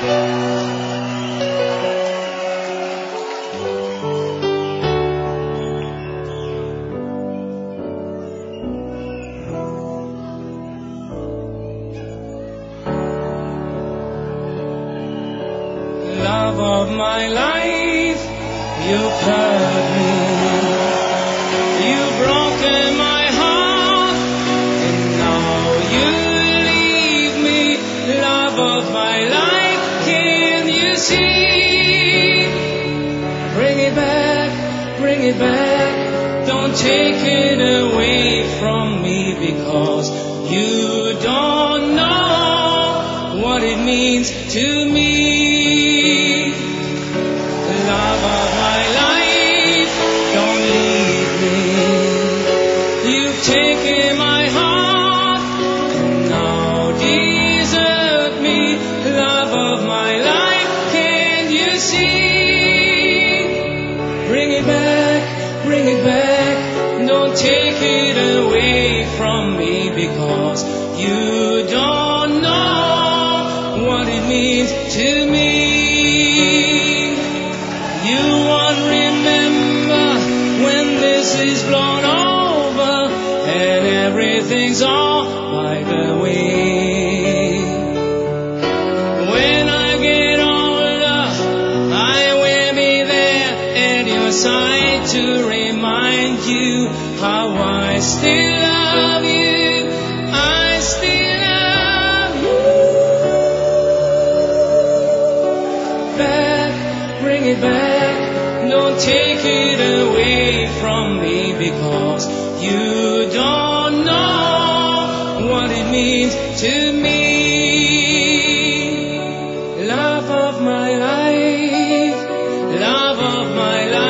Love of my life, you've hurt me. You've broken my heart, and now you leave me. Love of my life, can you see? Bring it back, bring it back. Don't take it away from me, because you don't know what it means to me. Love of my life, don't leave me. You've taken my heart and now desert me. Love of my life, can you see? Bring it back, bring it back. Don't take it away from me, because you don't know what it means to me. You won't remember when this is blown over and everything's all by the way. When I get older, I will be there at your side to remind you how I still love you. I still love you. Back, bring it back. Don't take it away from me, because you don't know what it means to me. Love of my life, love of my life.